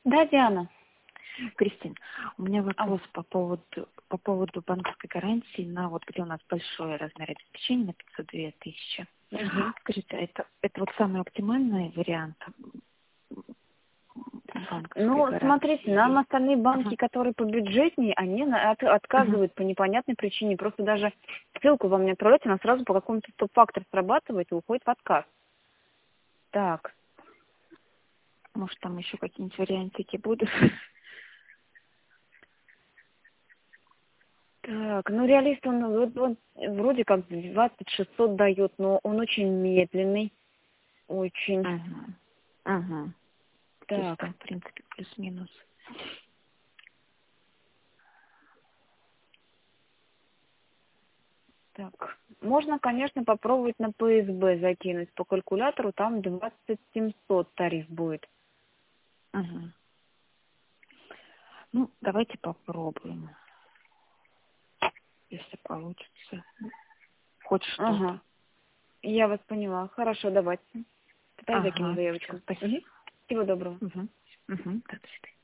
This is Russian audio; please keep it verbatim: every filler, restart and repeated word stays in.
Да, Диана. Кристин, у меня А, вопрос по поводу, по поводу банковской гарантии на вот где у нас большой размер обеспечения на пятьсот две тысячи. Мгм. Скажите, а это, это вот самый оптимальный вариант банковской Ну, смотрите, нам гарантии? остальные банки, Ага. которые побюджетнее, они на- от- Ага. отказывают по непонятной причине. Просто даже ссылку вам не отправляете, она сразу по какому-то стоп-фактор срабатывает и уходит в отказ. Так, Может, там еще какие-нибудь вариантики будут? так, ну реалист, он, вот- он вроде как двадцать шестьсот дает, но он очень медленный, очень. Ага. Ага. То есть Так, там, в принципе, плюс-минус. так. Можно, конечно, попробовать на П С Б закинуть по калькулятору, там двадцать семьсот тариф будет. Ага. Ну, давайте попробуем, если получится. Хоть что-то. Ага, я вас поняла. Хорошо, давайте. Тогда я закину Ага. Все, заявочку. спасибо. Мгм. Всего доброго. Угу. Угу. До свидания.